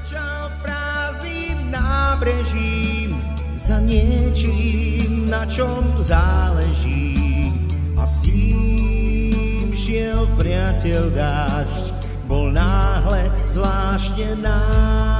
Kráčal prázdnym nábrežím za niečím, na čom záleží. A s ním šiel priateľ dážď, bol náhle zvláštne náš.